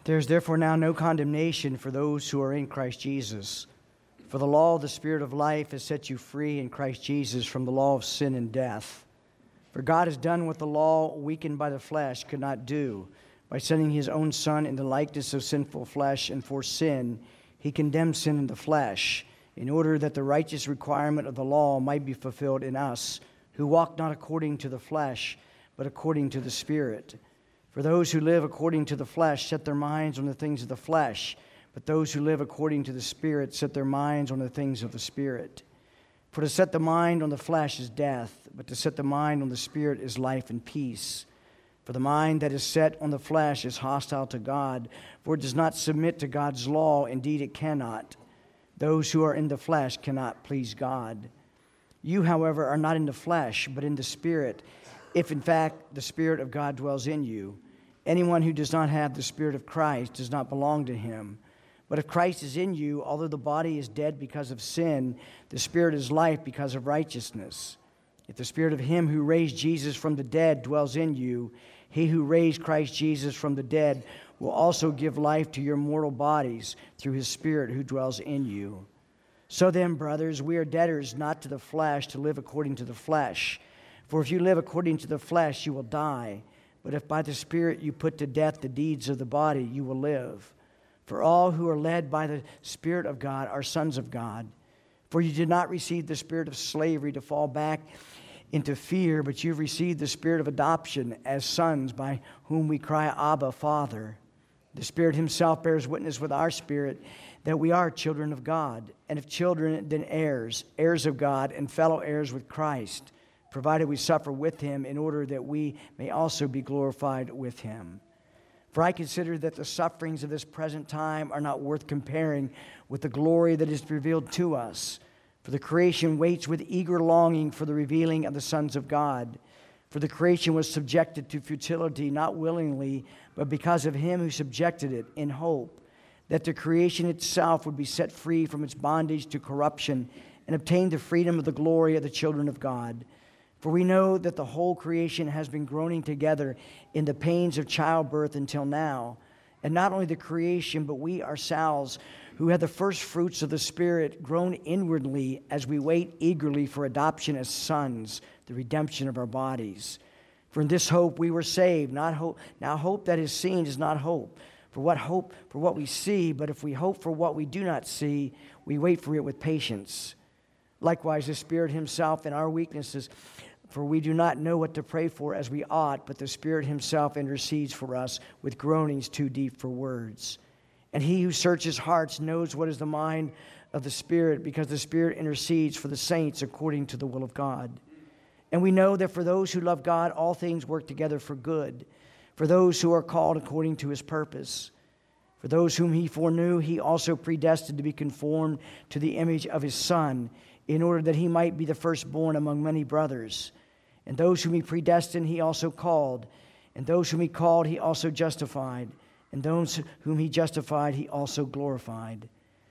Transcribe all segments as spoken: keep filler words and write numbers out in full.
There is therefore now no condemnation for those who are in Christ Jesus. For the law of the Spirit of life has set you free in Christ Jesus from the law of sin and death. For God has done what the law, weakened by the flesh, could not do. By sending his own Son in the likeness of sinful flesh, and for sin, he condemned sin in the flesh, in order that the righteous requirement of the law might be fulfilled in us, who walk not according to the flesh, but according to the Spirit. For those who live according to the flesh set their minds on the things of the flesh, but those who live according to the Spirit set their minds on the things of the Spirit. For to set the mind on the flesh is death, but to set the mind on the Spirit is life and peace. For the mind that is set on the flesh is hostile to God, for it does not submit to God's law. Indeed, it cannot. Those who are in the flesh cannot please God. You, however, are not in the flesh, but in the Spirit, if in fact the Spirit of God dwells in you. Anyone who does not have the Spirit of Christ does not belong to him. But if Christ is in you, although the body is dead because of sin, the Spirit is life because of righteousness. If the Spirit of him who raised Jesus from the dead dwells in you, he who raised Christ Jesus from the dead will also give life to your mortal bodies through his Spirit who dwells in you. So then, brothers, we are debtors not to the flesh to live according to the flesh. For if you live according to the flesh, you will die. But if by the Spirit you put to death the deeds of the body, you will live. For all who are led by the Spirit of God are sons of God. For you did not receive the spirit of slavery to fall back into fear, but you've received the Spirit of adoption as sons, by whom we cry, Abba, Father. The Spirit himself bears witness with our spirit that we are children of God. And if children, then heirs, heirs of God, and fellow heirs with Christ, provided we suffer with him, in order that we may also be glorified with him. For I consider that the sufferings of this present time are not worth comparing with the glory that is revealed to us. For the creation waits with eager longing for the revealing of the sons of God. For the creation was subjected to futility, not willingly, but because of him who subjected it, in hope that the creation itself would be set free from its bondage to corruption and obtain the freedom of the glory of the children of God. For we know that the whole creation has been groaning together in the pains of childbirth until now. And not only the creation, but we ourselves, who have the first fruits of the Spirit, groan inwardly as we wait eagerly for adoption as sons, the redemption of our bodies. For in this hope we were saved. Not hope. Now hope that is seen is not hope. For what hope for what we see, but if we hope for what we do not see, we wait for it with patience. Likewise, the Spirit himself in our weaknesses, for we do not know what to pray for as we ought, but the Spirit himself intercedes for us with groanings too deep for words. And he who searches hearts knows what is the mind of the Spirit, because the Spirit intercedes for the saints according to the will of God. And we know that for those who love God, all things work together for good, for those who are called according to his purpose. For those whom he foreknew, he also predestined to be conformed to the image of his Son, in order that he might be the firstborn among many brothers. And those whom he predestined, he also called. And those whom he called, he also justified. And those whom he justified, he also glorified.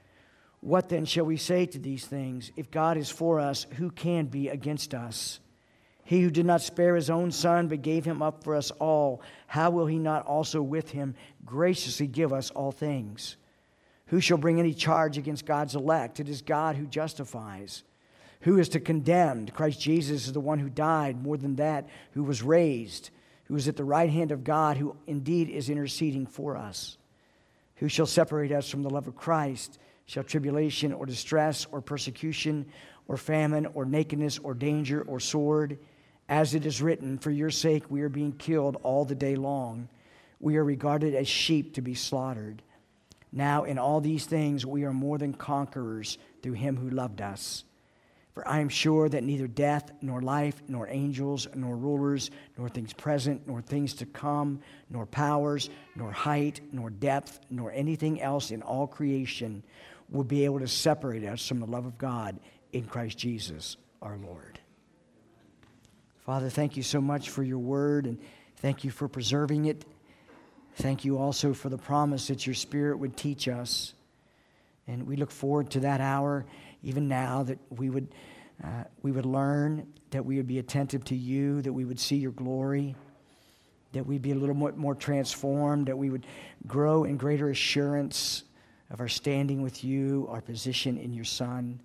What then shall we say to these things? If God is for us, who can be against us? He who did not spare his own Son, but gave him up for us all, how will he not also with him graciously give us all things? Who shall bring any charge against God's elect? It is God who justifies. Who is to condemn? Christ Jesus is the one who died, more than that, who was raised, who is at the right hand of God, who indeed is interceding for us. Who shall separate us from the love of Christ? Shall tribulation or distress or persecution or famine or nakedness or danger or sword? As it is written, for your sake we are being killed all the day long. We are regarded as sheep to be slaughtered. Now in all these things we are more than conquerors through him who loved us. For I am sure that neither death, nor life, nor angels, nor rulers, nor things present, nor things to come, nor powers, nor height, nor depth, nor anything else in all creation will be able to separate us from the love of God in Christ Jesus our Lord. Father, thank you so much for your word, and thank you for preserving it. Thank you also for the promise that your Spirit would teach us. And we look forward to that hour, even now, that we would uh, we would learn, that we would be attentive to you, that we would see your glory, that we'd be a little more, more transformed, that we would grow in greater assurance of our standing with you, our position in your Son.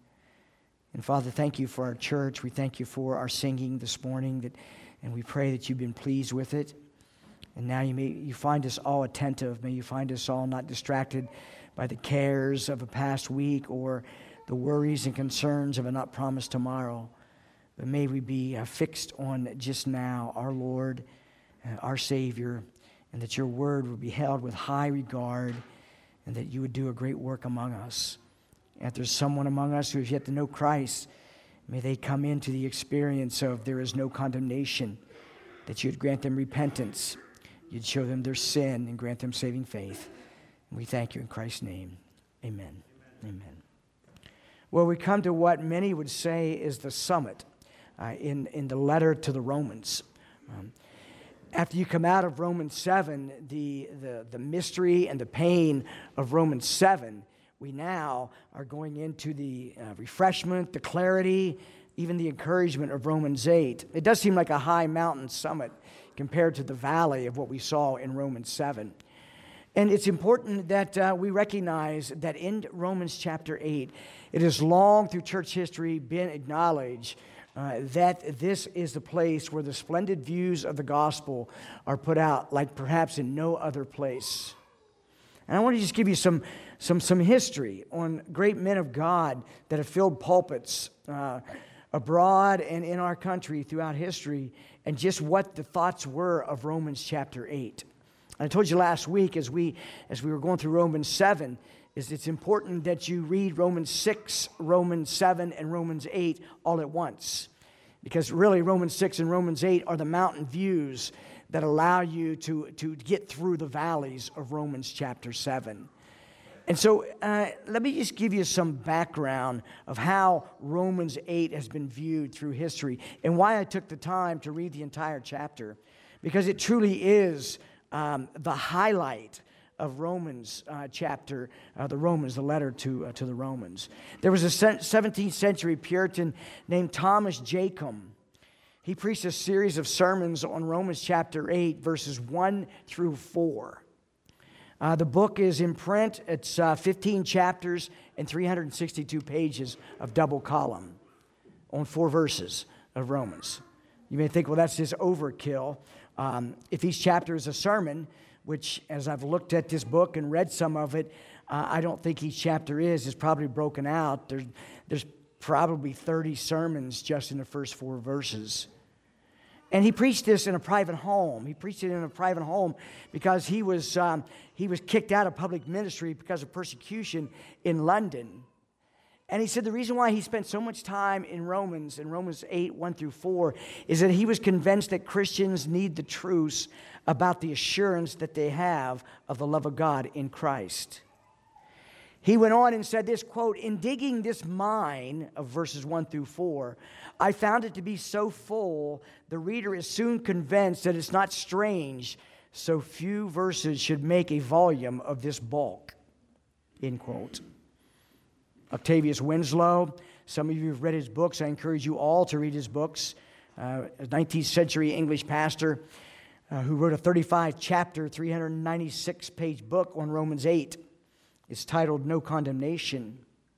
And Father, thank you for our church. We thank you for our singing this morning, that, and we pray that you've been pleased with it. And now you may you find us all attentive. May you find us all not distracted by the cares of a past week or the worries and concerns of a not promised tomorrow. But may we be uh, fixed on just now, our Lord, uh, our Savior, and that your word would be held with high regard, and that you would do a great work among us. And if there's someone among us who has yet to know Christ, may they come into the experience of there is no condemnation, that you'd grant them repentance, you'd show them their sin, and grant them saving faith. And we thank you in Christ's name. Amen. Amen. Amen. Well, we come to what many would say is the summit uh, in, in the letter to the Romans. Um, After you come out of Romans seven, the, the, the mystery and the pain of Romans seven, we now are going into the uh, refreshment, the clarity, even the encouragement of Romans eight. It does seem like a high mountain summit compared to the valley of what we saw in Romans seven. And it's important that uh, we recognize that in Romans chapter eight, it has long through church history been acknowledged Uh, that this is the place where the splendid views of the gospel are put out like perhaps in no other place. And I want to just give you some, some, some history on great men of God that have filled pulpits uh, abroad and in our country throughout history, and just what the thoughts were of Romans chapter eight. And I told you last week as we, as we were going through Romans seven, is it's important that you read Romans six, Romans seven, and Romans eight all at once. Because really, Romans six and Romans eight are the mountain views that allow you to, to get through the valleys of Romans chapter seven. And so uh, let me just give you some background of how Romans eight has been viewed through history and why I took the time to read the entire chapter. Because it truly is um, the highlight of Romans uh, chapter, uh, the Romans, the letter to uh, to the Romans. There was a seventeenth century Puritan named Thomas Jacomb. He preached a series of sermons on Romans chapter eight, verses one through four. Uh, the book is in print. It's uh, fifteen chapters and three hundred sixty-two pages of double column on four verses of Romans. You may think, well, that's just overkill. Um, if each chapter is a sermon, which, as I've looked at this book and read some of it, uh, I don't think each chapter is. It's probably broken out. There's, there's probably thirty sermons just in the first four verses. And he preached this in a private home. He preached it in a private home because he was, um, he was kicked out of public ministry because of persecution in London. And he said the reason why he spent so much time in Romans, in Romans eight, one through four, is that he was convinced that Christians need the truths about the assurance that they have of the love of God in Christ. He went on and said this, quote, "In digging this mine," of verses one through four, "I found it to be so full, the reader is soon convinced that it's not strange so few verses should make a volume of this bulk," end quote. Octavius Winslow, some of you have read his books. I encourage you all to read his books. Uh, a nineteenth century English pastor uh, who wrote a thirty-five chapter, three hundred ninety-six page book on Romans eight. It's titled No Condemnation.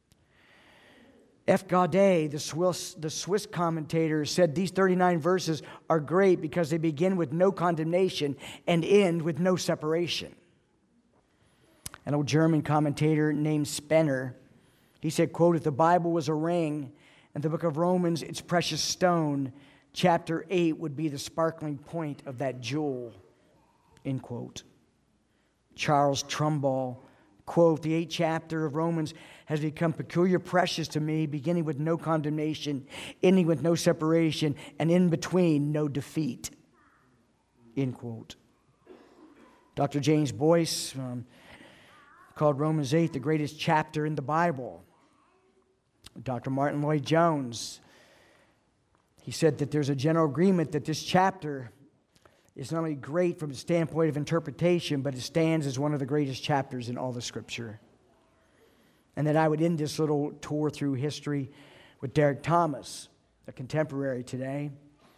F. Gaudet, the Swiss, the Swiss commentator, said these thirty-nine verses are great because they begin with no condemnation and end with no separation. An old German commentator named Spener, he said, quote, "If the Bible was a ring and the book of Romans its precious stone, chapter eight would be the sparkling point of that jewel," end quote. Charles Trumbull, quote, "The eighth chapter of Romans has become peculiar precious to me, beginning with no condemnation, ending with no separation, and in between no defeat," end quote. Doctor James Boyce um, called Romans eight the greatest chapter in the Bible. Doctor Martin Lloyd-Jones, he said that there's a general agreement that this chapter is not only great from the standpoint of interpretation, but it stands as one of the greatest chapters in all the Scripture. And then I would end this little tour through history with Derek Thomas, a contemporary today.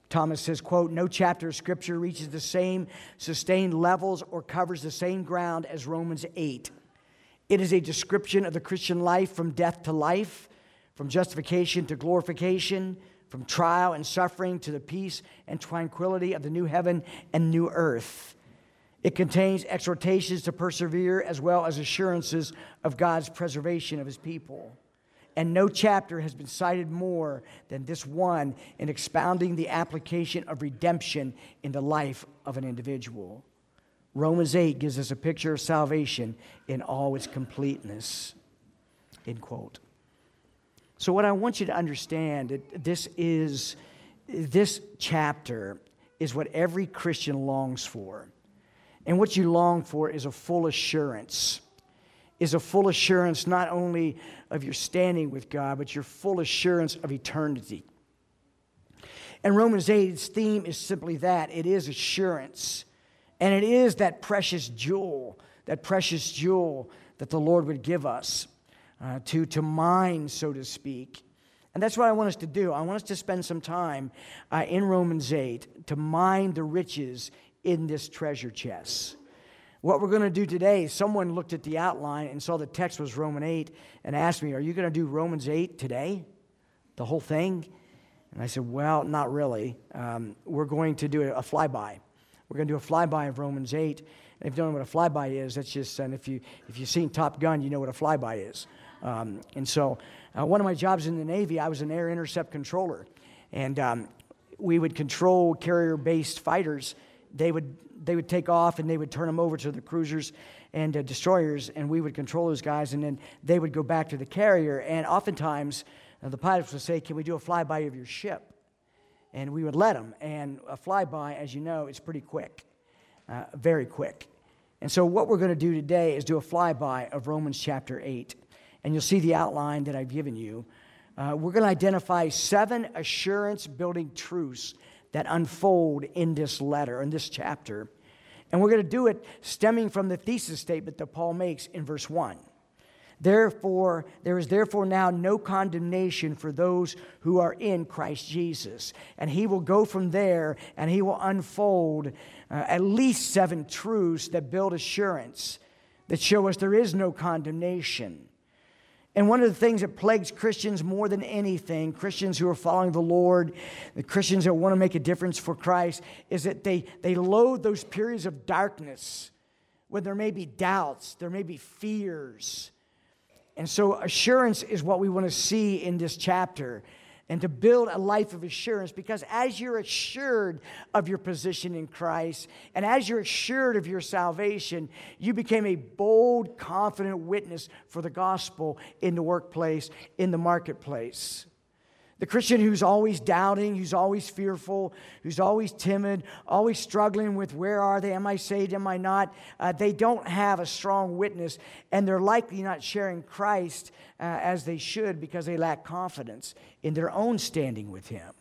Thomas says, quote, "No chapter of Scripture reaches the same sustained levels or covers the same ground as Romans eight. It is a description of the Christian life from death to life, from justification to glorification, from trial and suffering to the peace and tranquility of the new heaven and new earth. It contains exhortations to persevere as well as assurances of God's preservation of his people. And no chapter has been cited more than this one in expounding the application of redemption in the life of an individual." Romans eight gives us a picture of salvation in all its completeness. End quote. So what I want you to understand, that this is, this chapter is what every Christian longs for. And what you long for is a full assurance. Is a full assurance not only of your standing with God, but your full assurance of eternity. And Romans eight's theme is simply that. It is assurance. And it is that precious jewel, that precious jewel that the Lord would give us uh, to, to mine, so to speak. And that's what I want us to do. I want us to spend some time uh, in Romans eight to mine the riches in this treasure chest. What we're going to do today, someone looked at the outline and saw the text was Romans eight and asked me, "Are you going to do Romans eight today? The whole thing?" And I said, "Well, not really. Um, we're going to do a flyby. We're going to do a flyby of Romans eight. And if you don't know what a flyby is, that's just, and if, you, if you've seen Top Gun, you know what a flyby is. Um, and so uh, one of my jobs in the Navy, I was an air intercept controller. And um, we would control carrier-based fighters. They would they would take off and they would turn them over to the cruisers and uh, destroyers, and we would control those guys, and then they would go back to the carrier. And oftentimes, uh, the pilots would say, "Can we do a flyby of your ship?" And we would let them. And a flyby, as you know, is pretty quick, uh, very quick. And so what we're going to do today is do a flyby of Romans chapter eight. And you'll see the outline that I've given you. Uh, we're going to identify seven assurance-building truths that unfold in this letter, in this chapter. And we're going to do it stemming from the thesis statement that Paul makes in verse one. Therefore, there is therefore now no condemnation for those who are in Christ Jesus. And he will go from there and he will unfold uh, at least seven truths that build assurance, that show us there is no condemnation. And one of the things that plagues Christians more than anything, Christians who are following the Lord, the Christians that want to make a difference for Christ, is that they, they loathe those periods of darkness when there may be doubts, there may be fears. And so assurance is what we want to see in this chapter, and to build a life of assurance, because as you're assured of your position in Christ, and as you're assured of your salvation, you became a bold, confident witness for the gospel in the workplace, in the marketplace. The Christian who's always doubting, who's always fearful, who's always timid, always struggling with where are they, am I saved, am I not, uh, they don't have a strong witness, and they're likely not sharing Christ uh, as they should, because they lack confidence in their own standing with him.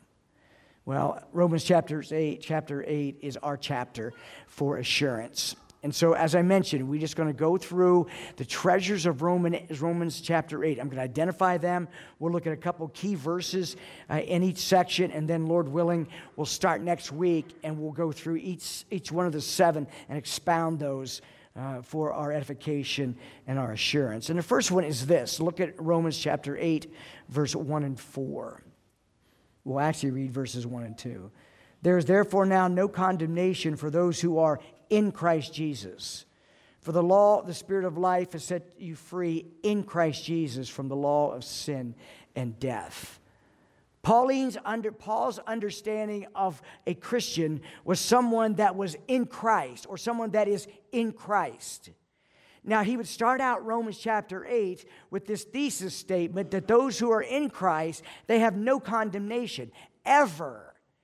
Well, Romans chapter eight, chapter eight is our chapter for assurance. And so, as I mentioned, we're just going to go through the treasures of Romans, Romans chapter eight. I'm going to identify them. We'll look at a couple key verses uh, in each section, and then, Lord willing, we'll start next week, and we'll go through each, each one of the seven and expound those uh, for our edification and our assurance. And the first one is this. Look at Romans chapter eight, verse one and four. We'll actually read verses one and two. There is therefore now no condemnation for those who are in Christ Jesus. For the law, the Spirit of life, has set you free in Christ Jesus from the law of sin and death. Pauline's under, Paul's understanding of a Christian was someone that was in Christ, or someone that is in Christ. Now, he would start out Romans chapter eight with this thesis statement that those who are in Christ, they have no condemnation, ever.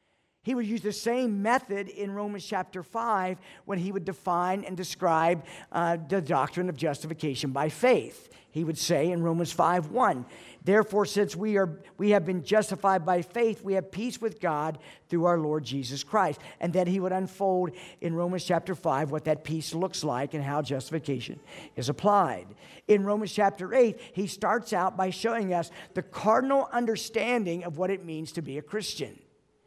He would use the same method in Romans chapter five when he would define and describe uh, the doctrine of justification by faith. He would say in Romans five one, therefore, since we are we have been justified by faith, we have peace with God through our Lord Jesus Christ. And then he would unfold in Romans chapter five what that peace looks like and how justification is applied. In Romans chapter eight, he starts out by showing us the cardinal understanding of what it means to be a Christian.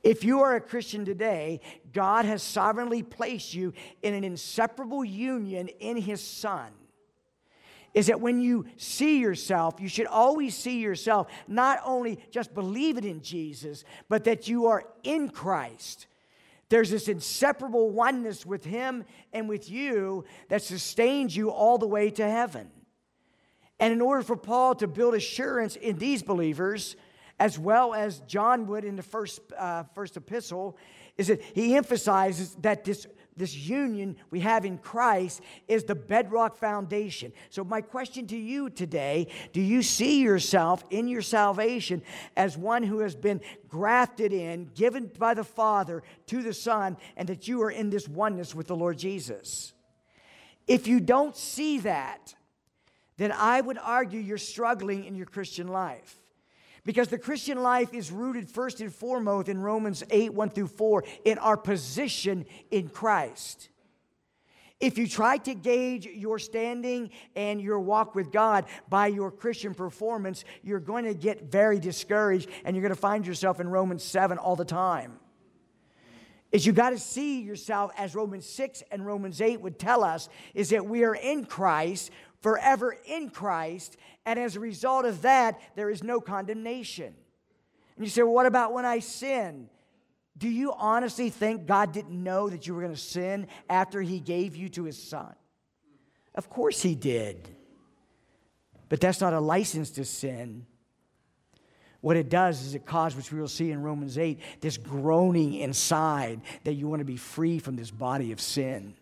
If you are a Christian today, God has sovereignly placed you in an inseparable union in His Son. Is that when you see yourself, you should always see yourself not only just believing in Jesus, but that you are in Christ. There's this inseparable oneness with Him and with you that sustains you all the way to heaven. And in order for Paul to build assurance in these believers, as well as John would in the first, uh, first epistle, is that he emphasizes that this, this union we have in Christ is the bedrock foundation. So my question to you today, do you see yourself in your salvation as one who has been grafted in, given by the Father to the Son, and that you are in this oneness with the Lord Jesus? If you don't see that, then I would argue you're struggling in your Christian life. Because the Christian life is rooted first and foremost in Romans eight, one through four, in our position in Christ. If you try to gauge your standing and your walk with God by your Christian performance, you're going to get very discouraged, and you're going to find yourself in Romans seven all the time. Is you got to see yourself, as Romans six and Romans eight would tell us, is that we are in Christ, forever in Christ, and as a result of that, there is no condemnation. And you say, well, what about when I sin? Do you honestly think God didn't know that you were going to sin after He gave you to His Son? Of course He did. But that's not a license to sin. What it does is it causes, which we will see in Romans eight, this groaning inside that you want to be free from this body of sin.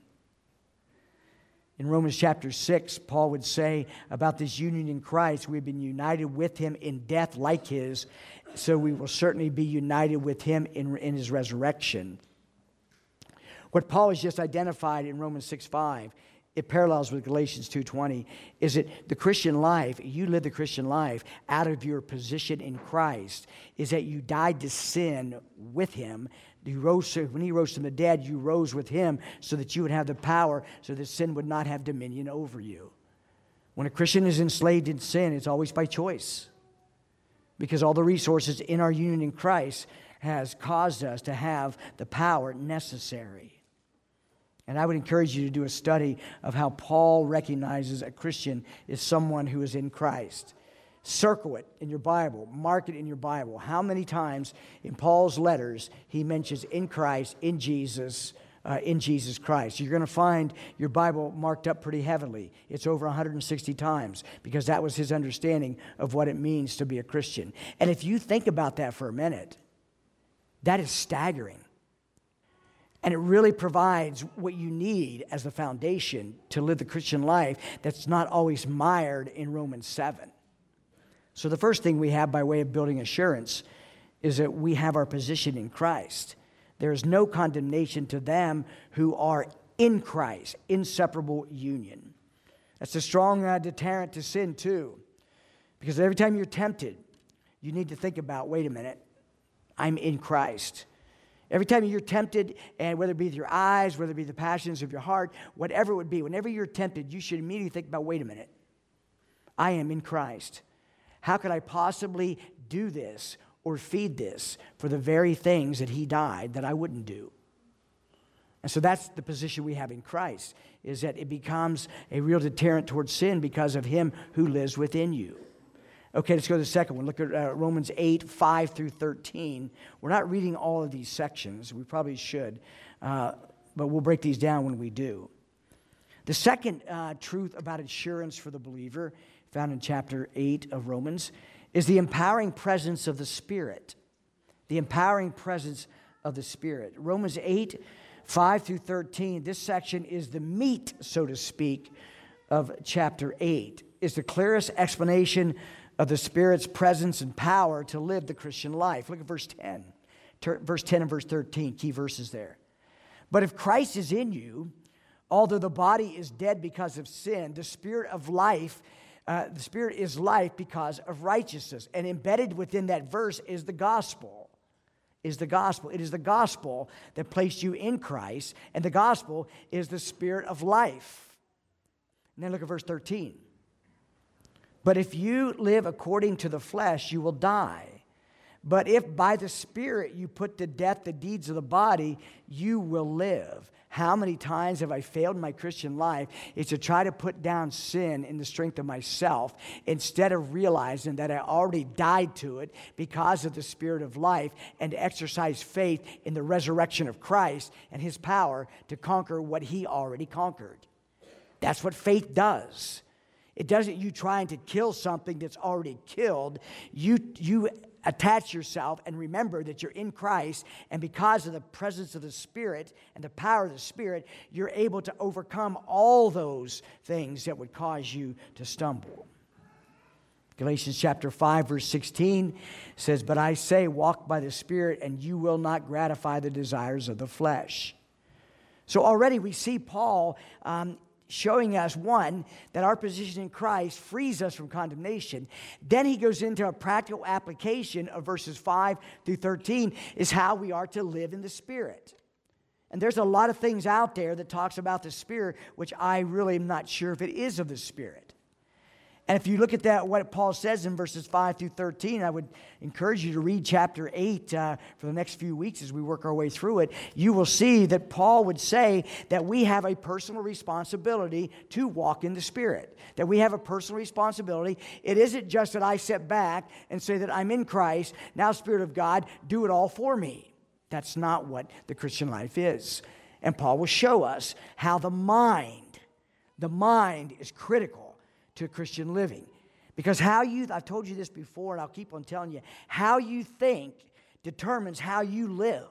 In Romans chapter six, Paul would say about this union in Christ, we've been united with Him in death like His, so we will certainly be united with Him in, in His resurrection. What Paul has just identified in Romans six five, it parallels with Galatians two twenty, is that the Christian life, you live the Christian life out of your position in Christ, is that you died to sin with Him. You rose, when He rose from the dead, you rose with Him so that you would have the power so that sin would not have dominion over you. When a Christian is enslaved in sin, it's always by choice. Because all the resources in our union in Christ has caused us to have the power necessary. And I would encourage you to do a study of how Paul recognizes a Christian is someone who is in Christ. Circle it in your Bible. Mark it in your Bible. How many times in Paul's letters he mentions in Christ, in Jesus, uh, in Jesus Christ. You're going to find your Bible marked up pretty heavily. It's over one hundred sixty times because that was his understanding of what it means to be a Christian. And if you think about that for a minute, that is staggering. And it really provides what you need as the foundation to live the Christian life that's not always mired in Romans seven. So the first thing we have by way of building assurance is that we have our position in Christ. There is no condemnation to them who are in Christ, inseparable union. That's a strong uh, deterrent to sin too. Because every time you're tempted, you need to think about, wait a minute, I'm in Christ. Every time you're tempted, and whether it be with your eyes, whether it be the passions of your heart, whatever it would be, whenever you're tempted, you should immediately think about, wait a minute, I am in Christ. How could I possibly do this or feed this for the very things that He died that I wouldn't do? And so that's the position we have in Christ, is that it becomes a real deterrent towards sin because of Him who lives within you. Okay, let's go to the second one. Look at uh, Romans eight, five through thirteen. We're not reading all of these sections. We probably should, uh, but we'll break these down when we do. The second uh, truth about assurance for the believer, found in chapter eight of Romans, is the empowering presence of the Spirit. The empowering presence of the Spirit. Romans eight, five through thirteen, this section is the meat, so to speak, of chapter eight. It's the clearest explanation of the Spirit's presence and power to live the Christian life. Look at verse ten. Ter- verse ten and verse thirteen, key verses there. But if Christ is in you, although the body is dead because of sin, the Spirit of life, uh, the Spirit is life because of righteousness. And embedded within that verse is the gospel. Is the gospel. It is the gospel that placed you in Christ, and the gospel is the Spirit of life. And then look at verse thirteen. But if you live according to the flesh, you will die. But if by the Spirit you put to death the deeds of the body, you will live. How many times have I failed in my Christian life is to try to put down sin in the strength of myself instead of realizing that I already died to it because of the Spirit of life and to exercise faith in the resurrection of Christ and His power to conquer what He already conquered. That's what faith does. It doesn't you trying to kill something that's already killed. You, you attach yourself and remember that you're in Christ, and because of the presence of the Spirit and the power of the Spirit, you're able to overcome all those things that would cause you to stumble. Galatians chapter five, verse sixteen says, "But I say, walk by the Spirit, and you will not gratify the desires of the flesh." So already we see Paul um, showing us, one, that our position in Christ frees us from condemnation. Then he goes into a practical application of verses five through thirteen, is how we are to live in the Spirit. And there's a lot of things out there that talks about the Spirit, which I really am not sure if it is of the Spirit. And if you look at that, what Paul says in verses five through thirteen, I would encourage you to read chapter eight uh, for the next few weeks as we work our way through it. You will see that Paul would say that we have a personal responsibility to walk in the Spirit. That we have a personal responsibility. It isn't just that I sit back and say that I'm in Christ, now Spirit of God, do it all for me. That's not what the Christian life is. And Paul will show us how the mind, the mind is critical to Christian living. Because how you, I've told you this before and I'll keep on telling you, how you think determines how you live.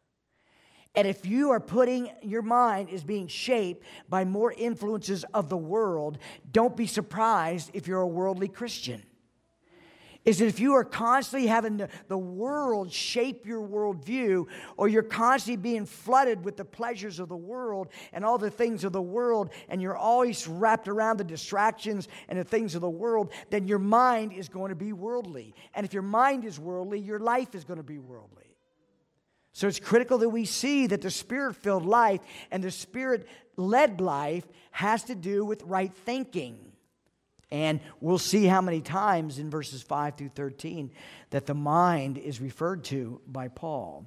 And if you are putting, your mind is being shaped by more influences of the world, don't be surprised if you're a worldly Christian. Is that if you are constantly having the, the world shape your worldview, or you're constantly being flooded with the pleasures of the world and all the things of the world, and you're always wrapped around the distractions and the things of the world, then your mind is going to be worldly. And if your mind is worldly, your life is going to be worldly. So it's critical that we see that the Spirit-filled life and the Spirit-led life has to do with right thinking. And we'll see how many times in verses five through thirteen that the mind is referred to by Paul.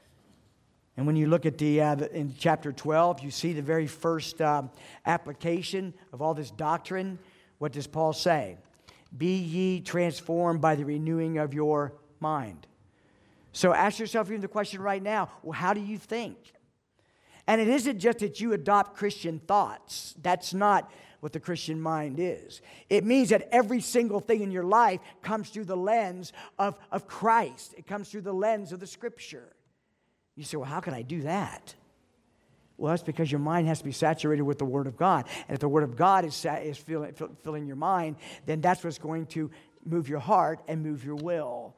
And when you look at the, uh, the in chapter twelve, you see the very first uh, application of all this doctrine. What does Paul say? Be ye transformed by the renewing of your mind. So ask yourself even the question right now, well, how do you think? And it isn't just that you adopt Christian thoughts. That's not what the Christian mind is. It means that every single thing in your life comes through the lens of, of Christ. It comes through the lens of the Scripture. You say, well, how can I do that? Well, that's because your mind has to be saturated with the Word of God. And if the Word of God is, is filling, filling your mind, then that's what's going to move your heart and move your will.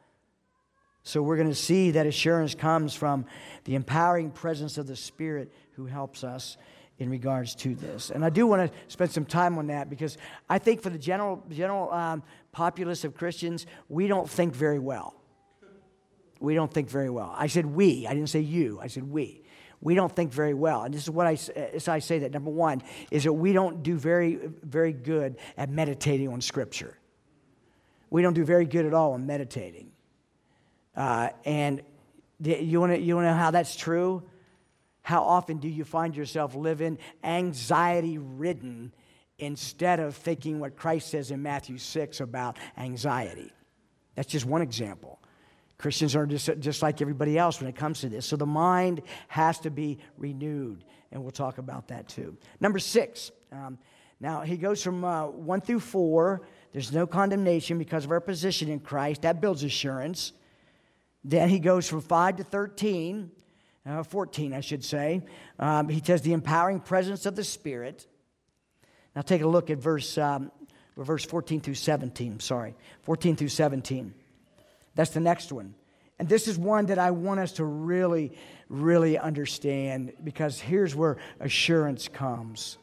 So we're going to see that assurance comes from the empowering presence of the Spirit who helps us in regards to this. And I do want to spend some time on that because I think for the general general um, populace of Christians, we don't think very well. We don't think very well. I said we. I didn't say you. I said we. We don't think very well. And this is what I, as I say that. Number one is that we don't do very, very good at meditating on Scripture. We don't do very good at all on meditating. Uh, and you want to you want to know how that's true? How often do you find yourself living anxiety-ridden instead of thinking what Christ says in Matthew six about anxiety? That's just one example. Christians are just, just like everybody else when it comes to this. So the mind has to be renewed, and we'll talk about that too. Number six. Um, now, he goes from uh, one through four. There's no condemnation because of our position in Christ. That builds assurance. Then he goes from five to thirteen. Uh, fourteen, I should say. Um, he says the empowering presence of the Spirit. Now take a look at verse um, verse fourteen through seventeen. Sorry, fourteen through seventeen. That's the next one. And this is one that I want us to really, really understand because here's where assurance comes.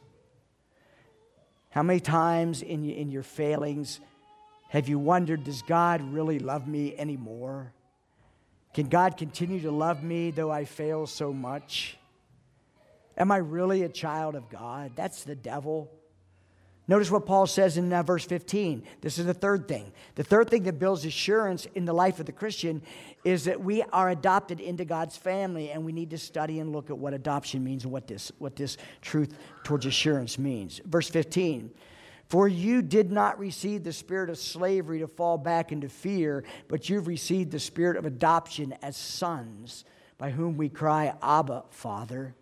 How many times in, in your failings have you wondered, does God really love me anymore? Can God continue to love me though I fail so much? Am I really a child of God? That's the devil. Notice what Paul says in uh, verse fifteen. This is the third thing. The third thing that builds assurance in the life of the Christian is that we are adopted into God's family, and we need to study and look at what adoption means and what this, what this truth towards assurance means. Verse fifteen, for you did not receive the spirit of slavery to fall back into fear, but you've received the spirit of adoption as sons, by whom we cry, Abba, Father.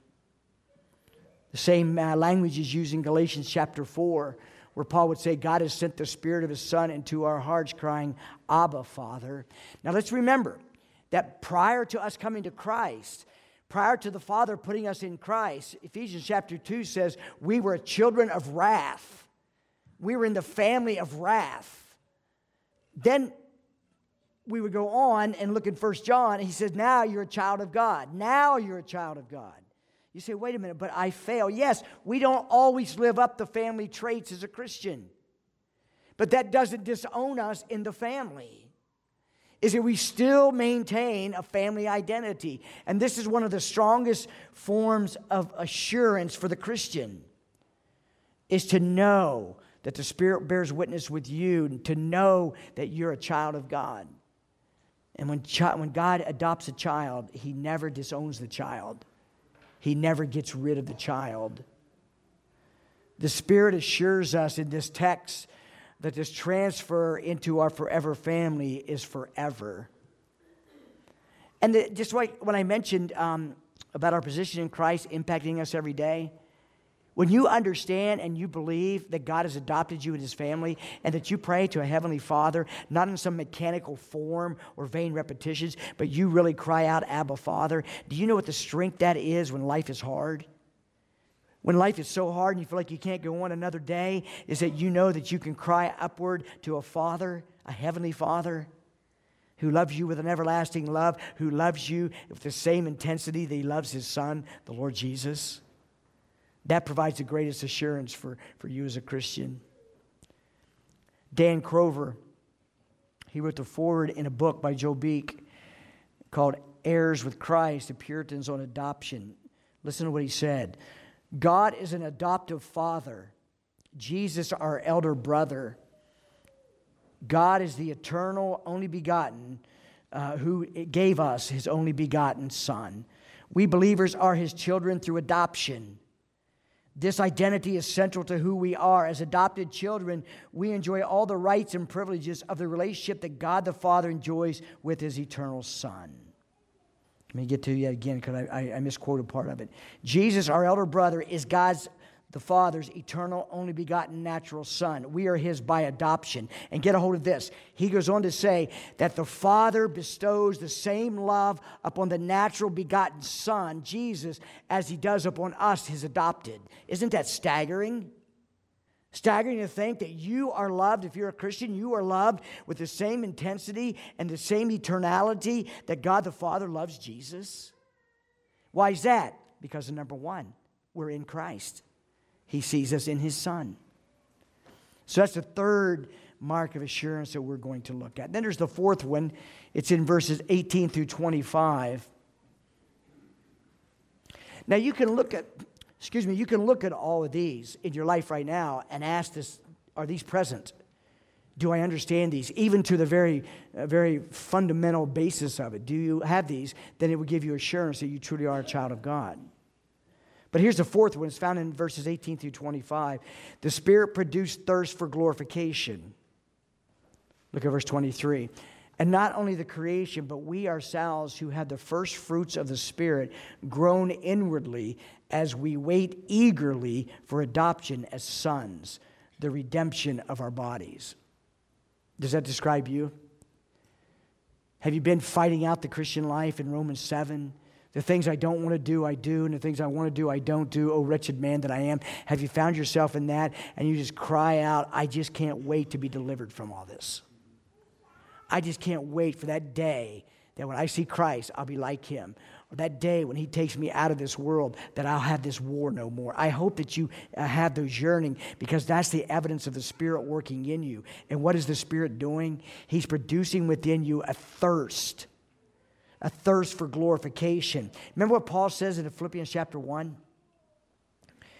The same uh, language is used in Galatians chapter four, where Paul would say, God has sent the Spirit of His Son into our hearts, crying, Abba, Father. Now let's remember that prior to us coming to Christ, prior to the Father putting us in Christ, Ephesians chapter two says, we were children of wrath. We were in the family of wrath. Then we would go on and look in First John, and he says, now you're a child of God. Now you're a child of God. You say, wait a minute, but I fail. Yes, we don't always live up the family traits as a Christian. But that doesn't disown us in the family. Is that we still maintain a family identity. And this is one of the strongest forms of assurance for the Christian, is to know that the Spirit bears witness with you, to know that you're a child of God. And when, chi- when God adopts a child, He never disowns the child. He never gets rid of the child. The Spirit assures us in this text that this transfer into our forever family is forever. And the, just like when I mentioned um, about our position in Christ impacting us every day, when you understand and you believe that God has adopted you in His family and that you pray to a Heavenly Father, not in some mechanical form or vain repetitions, but you really cry out, Abba, Father, do you know what the strength that is when life is hard? When life is so hard and you feel like you can't go on another day, is that you know that you can cry upward to a Father, a Heavenly Father, who loves you with an everlasting love, who loves you with the same intensity that He loves His Son, the Lord Jesus. That provides the greatest assurance for, for you as a Christian. Dan Crover, he wrote the foreword in a book by Joe Beek called Heirs with Christ, the Puritans on Adoption. Listen to what he said. God is an adoptive father. Jesus, our elder brother. God is the eternal, only begotten, uh, who gave us His only begotten Son. We believers are His children through adoption. This identity is central to who we are. As adopted children, we enjoy all the rights and privileges of the relationship that God the Father enjoys with His eternal Son. Let me get to you again because I, I, I misquoted part of it. Jesus, our elder brother, is God's, the Father's eternal, only begotten natural Son. We are His by adoption. And get a hold of this. He goes on to say that the Father bestows the same love upon the natural begotten Son, Jesus, as He does upon us, His adopted. Isn't that staggering? Staggering to think that you are loved, if you're a Christian, you are loved with the same intensity and the same eternality that God the Father loves Jesus. Why is that? Because of number one, we're in Christ. He sees us in His Son. So that's the third mark of assurance that we're going to look at. Then there's the fourth one. It's in verses eighteen through twenty-five. Now you can look at, excuse me, you can look at all of these in your life right now and ask this, are these present? Do I understand these? Even to the very, uh, very fundamental basis of it. Do you have these? Then it will give you assurance that you truly are a child of God. But here's the fourth one. It's found in verses eighteen through twenty-five. The Spirit produced thirst for glorification. Look at verse twenty-three. And not only the creation, but we ourselves who have the first fruits of the Spirit groan inwardly as we wait eagerly for adoption as sons, the redemption of our bodies. Does that describe you? Have you been fighting out the Christian life in Romans seven? The things I don't want to do, I do, and the things I want to do, I don't do. Oh, wretched man that I am. Have you found yourself in that and you just cry out, I just can't wait to be delivered from all this. I just can't wait for that day that when I see Christ, I'll be like Him. Or that day when He takes me out of this world, that I'll have this war no more. I hope that you uh, have those yearning, because that's the evidence of the Spirit working in you. And what is the Spirit doing? He's producing within you a thirst. A thirst for glorification. Remember what Paul says in Philippians chapter one?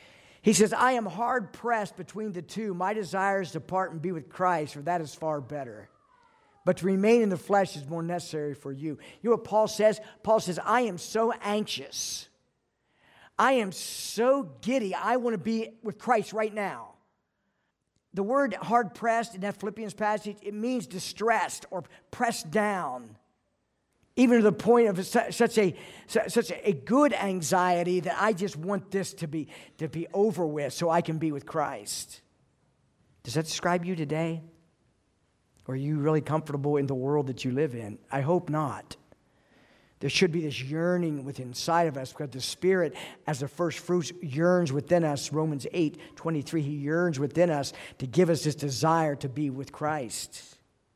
He says, I am hard pressed between the two. My desire is to depart and be with Christ, for that is far better. But to remain in the flesh is more necessary for you. You know what Paul says? Paul says, I am so anxious. I am so giddy. I want to be with Christ right now. The word hard pressed in that Philippians passage, it means distressed or pressed down. Even to the point of such a such a good anxiety that I just want this to be to be over with so I can be with Christ. Does that describe you today? Or are you really comfortable in the world that you live in? I hope not. There should be this yearning within inside of us because the Spirit, as the first fruits, yearns within us. Romans eight twenty-three, He yearns within us to give us this desire to be with Christ.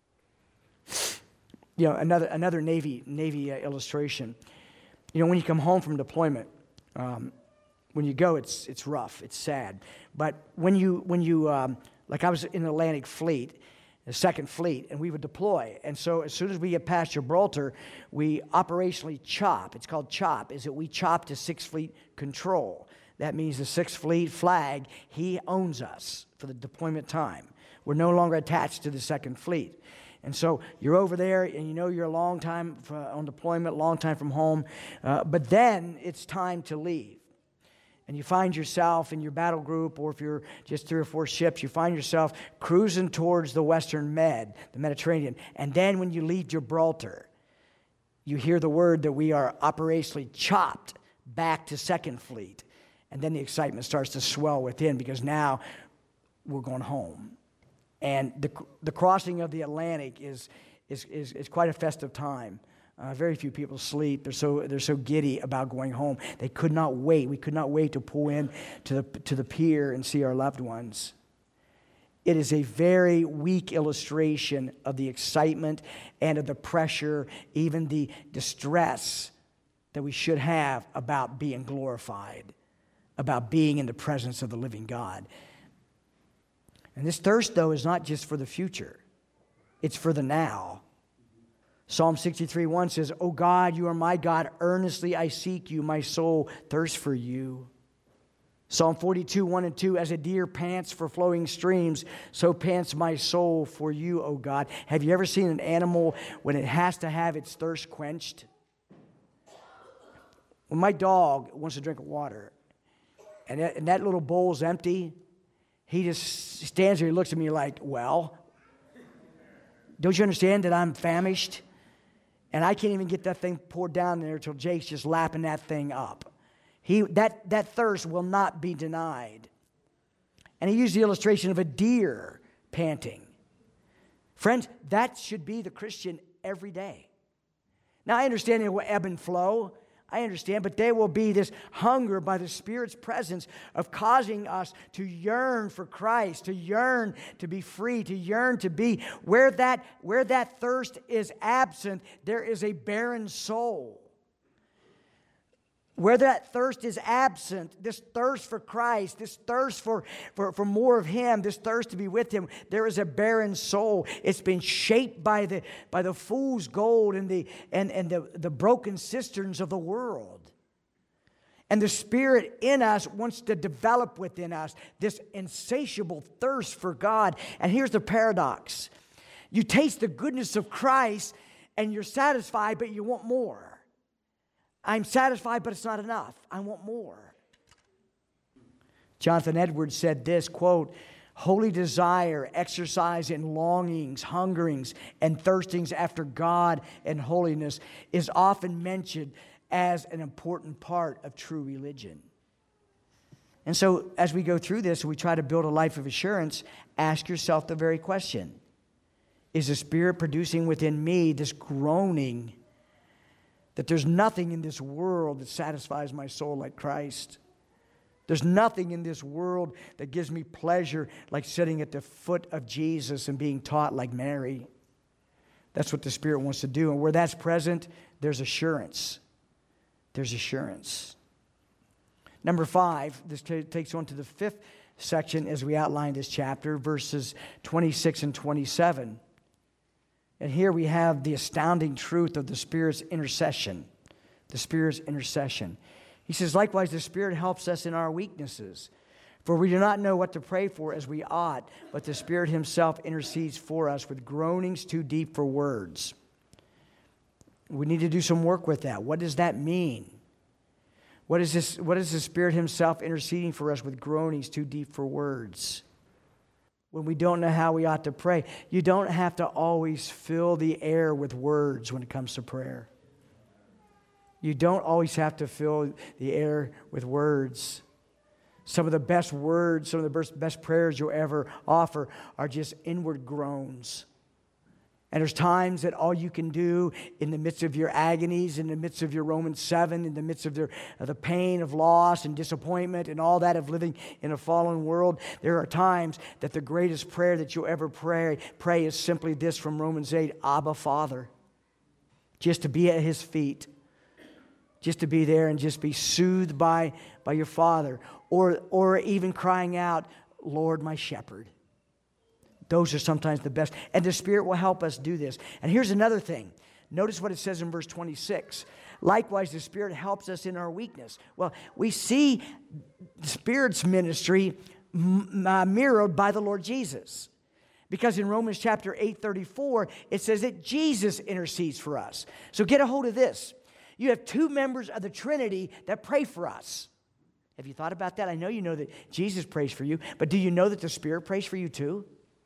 You know, another another Navy Navy uh, illustration. You know, when you come home from deployment, um, when you go, it's it's rough, it's sad. But when you when you um, like I was in the Atlantic Fleet, the Second Fleet, and we would deploy. And so as soon as we get past Gibraltar, we operationally chop. It's called chop. Is that we chop to Sixth Fleet control. That means the Sixth Fleet flag, he owns us for the deployment time. We're no longer attached to the Second Fleet. And so you're over there, and you know you're a long time for, on deployment, long time from home. Uh, but then it's time to leave. And you find yourself in your battle group, or if you're just three or four ships, you find yourself cruising towards the Western Med, the Mediterranean. And then when you leave Gibraltar, you hear the word that we are operationally chopped back to Second Fleet. And then the excitement starts to swell within because now we're going home. And the the crossing of the Atlantic is is is, is quite a festive time. Uh, very few people sleep. They're so they're so giddy about going home. They could not wait. We could not wait to pull in to the to the pier and see our loved ones. It is a very weak illustration of the excitement and of the pressure, even the distress that we should have about being glorified, about being in the presence of the living God. And this thirst, though, is not just for the future. It's for the now. Psalm sixty-three one says, O God, you are my God. Earnestly I seek you. My soul thirsts for you. Psalm forty-two one and two, as a deer pants for flowing streams, so pants my soul for you, O God. Have you ever seen an animal when it has to have its thirst quenched? When my dog wants to drink water, and that, and that little bowl's empty, he just stands there, he looks at me like, well, don't you understand that I'm famished? And I can't even get that thing poured down there until Jake's just lapping that thing up. He that, that thirst will not be denied. And he used the illustration of a deer panting. Friends, that should be the Christian every day. Now, I understand it will ebb and flow. I understand, but there will be this hunger by the Spirit's presence of causing us to yearn for Christ, to yearn to be free, to yearn to be. Where that, where that thirst is absent, there is a barren soul. Where that thirst is absent, this thirst for Christ, this thirst for, for, for more of Him, this thirst to be with Him, there is a barren soul. It's been shaped by the, by the fool's gold and, the, and, and the, the broken cisterns of the world. And the Spirit in us wants to develop within us this insatiable thirst for God. And here's the paradox. You taste the goodness of Christ and you're satisfied, but you want more. I'm satisfied, but it's not enough. I want more. Jonathan Edwards said this, quote, holy desire, exercise in longings, hungerings, and thirstings after God and holiness is often mentioned as an important part of true religion. And so as we go through this, we try to build a life of assurance, ask yourself the very question, is the Spirit producing within me this groaning that there's nothing in this world that satisfies my soul like Christ? There's nothing in this world that gives me pleasure like sitting at the foot of Jesus and being taught like Mary. That's what the Spirit wants to do. And where that's present, there's assurance. There's assurance. Number five, this t- takes on to the fifth section as we outline this chapter, verses twenty-six and twenty-seven. And here we have the astounding truth of the Spirit's intercession. The Spirit's intercession. He says, likewise, the Spirit helps us in our weaknesses. For we do not know what to pray for as we ought, but the Spirit himself intercedes for us with groanings too deep for words. We need to do some work with that. What does that mean? What is this? What is the Spirit himself interceding for us with groanings too deep for words? When we don't know how we ought to pray, you don't have to always fill the air with words when it comes to prayer. You don't always have to fill the air with words. Some of the best words, some of the best, best prayers you'll ever offer are just inward groans. And there's times that all you can do in the midst of your agonies, in the midst of your Romans seven, in the midst of, their, of the pain of loss and disappointment and all that of living in a fallen world, there are times that the greatest prayer that you'll ever pray, pray is simply this from Romans eight, Abba, Father. Just to be at his feet. Just to be there and just be soothed by, by your Father. Or, or even crying out, Lord, my shepherd. Those are sometimes the best. And the Spirit will help us do this. And here's another thing. Notice what it says in verse twenty-six. Likewise, the Spirit helps us in our weakness. Well, we see the Spirit's ministry m- uh, mirrored by the Lord Jesus. Because in Romans chapter eight thirty-four, it says that Jesus intercedes for us. So get a hold of this. You have two members of the Trinity that pray for us. Have you thought about that? I know you know that Jesus prays for you, but do you know that the Spirit prays for you too?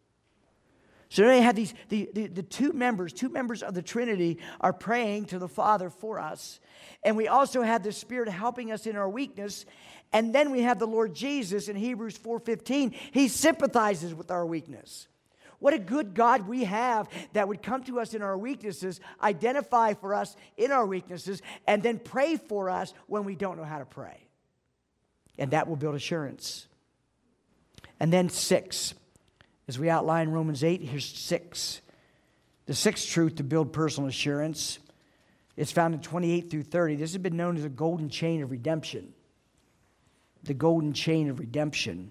So now you have these, the, the, the two members, two members of the Trinity are praying to the Father for us. And we also have the Spirit helping us in our weakness. And then we have the Lord Jesus in Hebrews four fifteen. He sympathizes with our weakness. What a good God we have that would come to us in our weaknesses, identify for us in our weaknesses, and then pray for us when we don't know how to pray. And that will build assurance. And then six. As we outline Romans eight, here's six. The sixth truth to build personal assurance. It's found in twenty-eight through thirty. This has been known as the golden chain of redemption. The golden chain of redemption.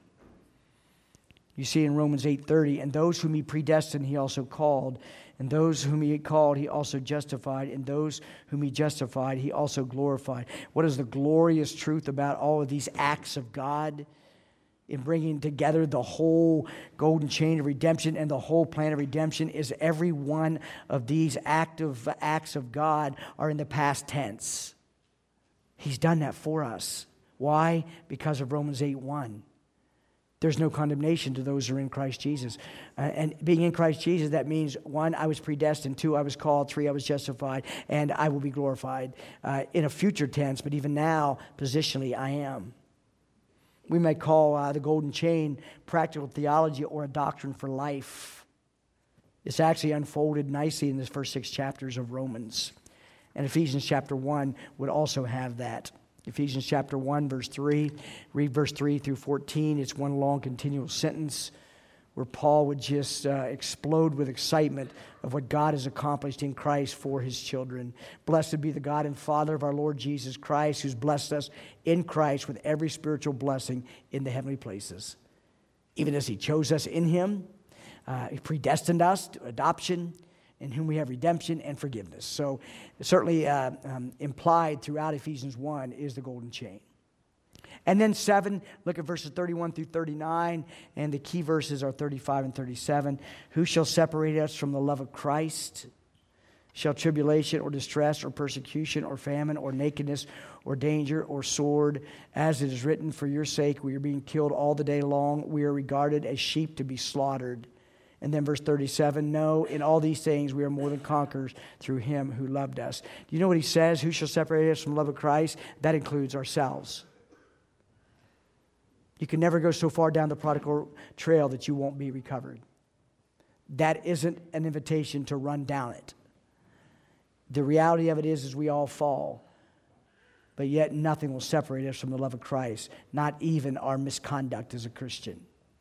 You see in Romans eight thirty, and those whom he predestined, he also called. And those whom he called, he also justified. And those whom he justified, he also glorified. What is the glorious truth about all of these acts of God in bringing together the whole golden chain of redemption and the whole plan of redemption is every one of these active acts of God are in the past tense. He's done that for us. Why? Because of Romans eight one. There's no condemnation to those who are in Christ Jesus. Uh, and being in Christ Jesus, that means, one, I was predestined. Two, I was called. Three, I was justified. And I will be glorified uh, in a future tense. But even now, positionally, I am. We may call uh, the golden chain practical theology or a doctrine for life. It's actually unfolded nicely in the first six chapters of Romans. And Ephesians chapter one would also have that. Ephesians chapter one, verse three. Read verse three through fourteen. It's one long continual sentence where Paul would just uh, explode with excitement of what God has accomplished in Christ for his children. Blessed be the God and Father of our Lord Jesus Christ, who's blessed us in Christ with every spiritual blessing in the heavenly places. Even as he chose us in him, uh, he predestined us to adoption, in whom we have redemption and forgiveness. So certainly uh, um, implied throughout Ephesians one is the golden chain. And then seven, look at verses thirty-one through thirty-nine, and the key verses are thirty-five and thirty-seven. Who shall separate us from the love of Christ? Shall tribulation or distress or persecution or famine or nakedness or danger or sword? As it is written, for your sake we are being killed all the day long. We are regarded as sheep to be slaughtered. And then verse thirty-seven, no, in all these things we are more than conquerors through him who loved us. Do you know what he says? Who shall separate us from the love of Christ? That includes ourselves. You can never go so far down the prodigal trail that you won't be recovered. That isn't an invitation to run down it. The reality of it is, is we all fall. But yet nothing will separate us from the love of Christ, not even our misconduct as a Christian.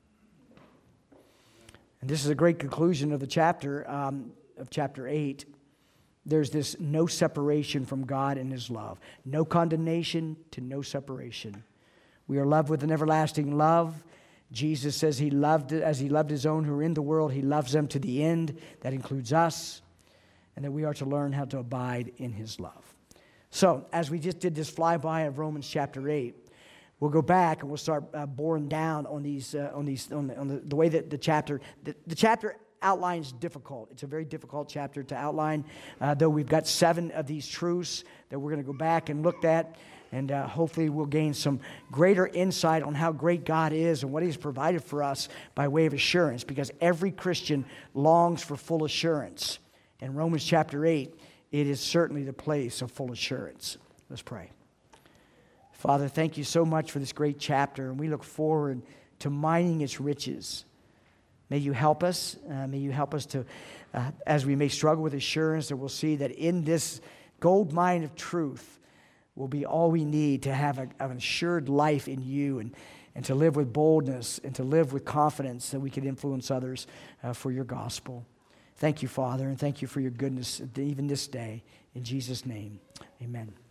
And this is a great conclusion of the chapter, um, of chapter eight. There's this no separation from God and his love. No condemnation to no separation. We are loved with an everlasting love. Jesus says he loved, as he loved his own who are in the world, he loves them to the end. That includes us. And that we are to learn how to abide in his love. So, as we just did this flyby of Romans chapter eight, we'll go back and we'll start uh, boring down on these, uh, on these, on, the, on the, the way that the chapter, the, the chapter outline's difficult. It's a very difficult chapter to outline, uh, though we've got seven of these truths that we're going to go back and look at, and uh, hopefully we'll gain some greater insight on how great God is and what He's provided for us by way of assurance, because every Christian longs for full assurance. In Romans chapter eight, it is certainly the place of full assurance. Let's pray. Father, thank you so much for this great chapter, and we look forward to mining its riches. May you help us. Uh, may you help us to, uh, as we may struggle with assurance, that we'll see that in this gold mine of truth will be all we need to have a, an assured life in you, and, and to live with boldness and to live with confidence that we can influence others uh, for your gospel. Thank you, Father, and thank you for your goodness even this day. In Jesus' name, amen.